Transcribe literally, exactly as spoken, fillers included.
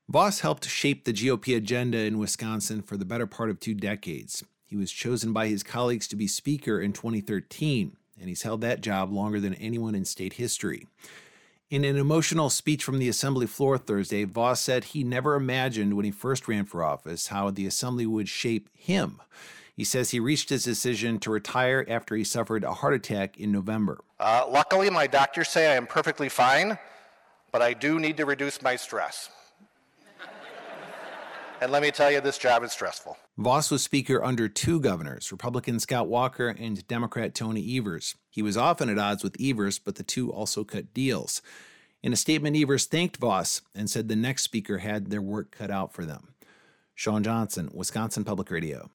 Voss helped shape the G O P agenda in Wisconsin for the better part of two decades. He was chosen by his colleagues to be Speaker in twenty thirteen, and he's held that job longer than anyone in state history. In an emotional speech from the Assembly floor Thursday, Voss said he never imagined when he first ran for office how the Assembly would shape him. He says he reached his decision to retire after he suffered a heart attack in November. Uh, luckily, my doctors say I am perfectly fine, but I do need to reduce my stress. And let me tell you, this job is stressful. Voss was Speaker under two governors, Republican Scott Walker and Democrat Tony Evers. He was often at odds with Evers, but the two also cut deals. In a statement, Evers thanked Voss and said the next speaker had their work cut out for them. Sean Johnson, Wisconsin Public Radio.